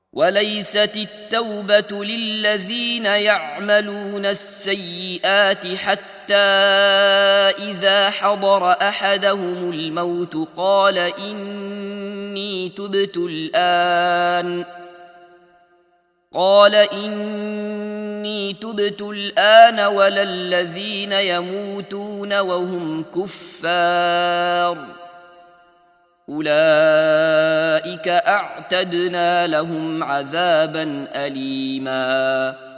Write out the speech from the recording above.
وليست التوبة للذين يعملون السيئات حتى إذا حضر أحدهم الموت قال إني تبت الآن ولا الذين يموتون وهم كفار أولئك أعتدنا لهم عذابا أليما